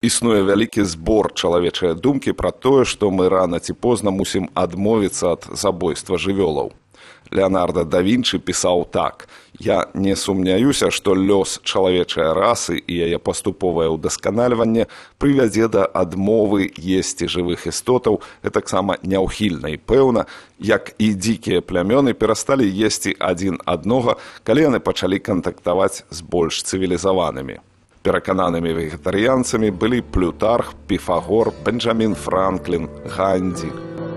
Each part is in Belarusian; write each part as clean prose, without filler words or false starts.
Існуе вялікі збор чалавечай думкі пра тое, што мы рана ці позна мусім адмовіцца ад забойства жывёлаў. Леонардо да Вінчы пісаў так: «Я не сумняюся, што лёс чалавечай расы і яе паступовае ўдасканальванне прывядзе да адмовы есці жывых істотаў, гэтаксама няўхільна і пэўна, як і дзікія плямёны перасталі есці адзін аднога, калі яны пачалі кантактаваць з больш цывілізаванымі». Перакананымі вегетарыянцамі былі Плютарх, Піфагор, Бенджамін Франклін, Гандзі.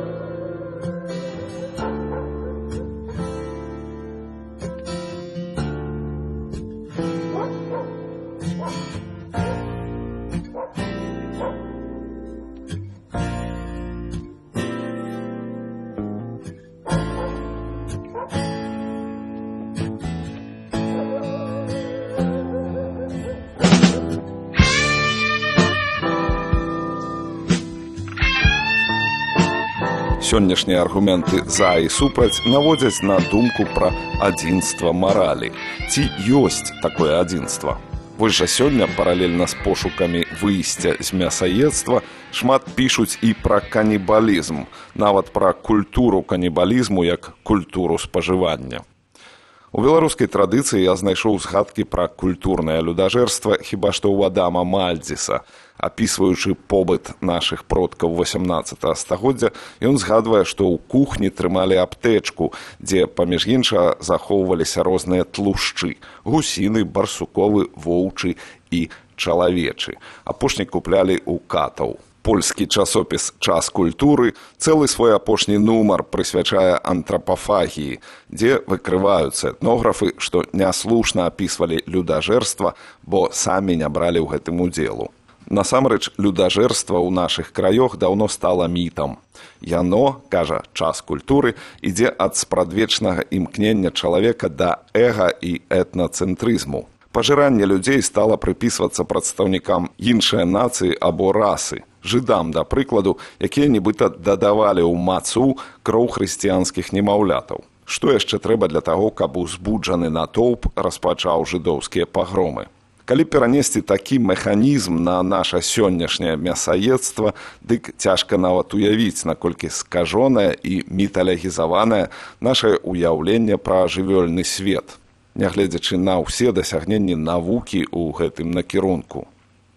Сённяшнія аргументы за і супраць наводзяць на думку пра адзінства маралі. Ці ёсць такое адзінства? Вось жа сёння, паралельна з пошукамі выйсця з мясаедства, шмат пішуць і пра канібалізм, нават пра культуру канібалізму як культуру спажывання. У беларускай традыцыі я знайшоў згадкі пра культурнае людажэрства хіба што ў Адама Мальдзіса. Апісваючы побыт нашых продкаў 18 стагоддзя, ён згадвае, што ў кухні трымалі аптэчку, дзе, паміж іншага, захоўваліся розныя тлушчы – гусіны, барсуковы, воўчы і чалавечы. Апошні куплялі ў катаў. Польскі часопіс «Час культуры» цэлы свой апошні нумар прысвячае антрапафагіі, дзе выкрываюцца этнографы, што няслушна апісвалі людажэрства, бо самі не бралі ў гэтым удзелу. Насамрэч, людажэрства ў нашых краёх даўно стала мітам. Яно, кажа «Час культуры», ідзе ад спрадвечнага імкнення чалавека да эга і этнацэнтрызму. Пажыранне людзей стала прыпісвацца прадстаўнікам іншай нацыі або расы, жыдам, да прыкладу, якія нібыта дадавалі ў мацу кроў хрысціянскіх немаўлятаў. Што яшчэ трэба для таго, каб узбуджаны натоўп распачаў жыдоўскія пагромы? Калі перанесці такі механізм на наша сённяшняе мясаедства, дык цяжка нават уявіць, наколькі скажонае і міталегізаванае нашае ўяўленне пра жывёльны свет, нягледзячы на ўсе дасягненні навукі ў гэтым накірунку.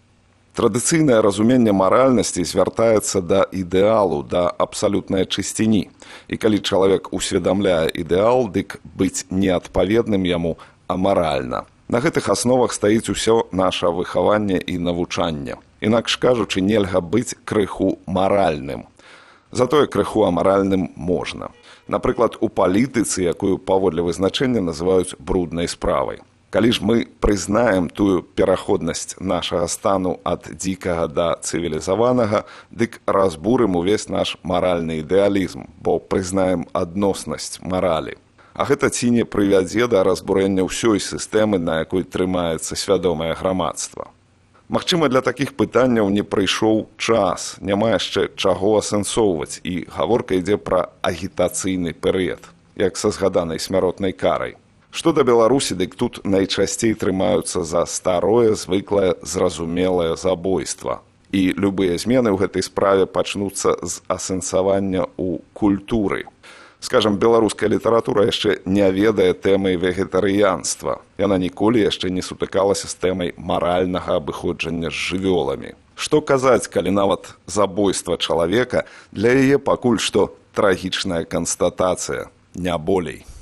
Традыцыйнае разуменне маральнасці звяртаецца да ідэалу, да абсалютнай чысціні. І калі чалавек усведамляе ідэал, дык быць неадпаведным яму амаральна. На гэтых асновах стаіць усё наша выхаванне і навучанне. Інакш кажучы, нельга быць крыху маральным. Затое крыху амаральным можна. Напрыклад, у палітыцы, якую паводле вызначэння называюць бруднай справай. Калі ж мы прызнаем тую пераходнасць нашага стану ад дзікага да цывілізаванага, дык разбурым увесь наш маральны ідэалізм, бо прызнаем адноснасць маралі. А гэта ці не прывядзе да разбурэння ўсёй сістэмы, на якой трымаецца свядомае грамадства. Магчыма, для такіх пытанняў не прыйшоў час, няма яшчэ чаго асэнсоўваць, і гаворка ідзе пра агітацыйны перыяд, як са згаданай смяротнай карай. Што да Беларусі, дык тут найчасцей трымаюцца за старое, звыклае, зразумелае забойства. І любыя змены ў гэтай справе пачнуцца з асэнсавання ў культуры. Скажам, беларуская літаратура яшчэ не ведае тэмы вегетарыянства. Яна ніколі яшчэ не сутыкалася з тэмай маральнага абыходжання з жывёламі. Што казаць, калі нават забойства чалавека для яе пакуль што трагічная канстатацыя, не болей.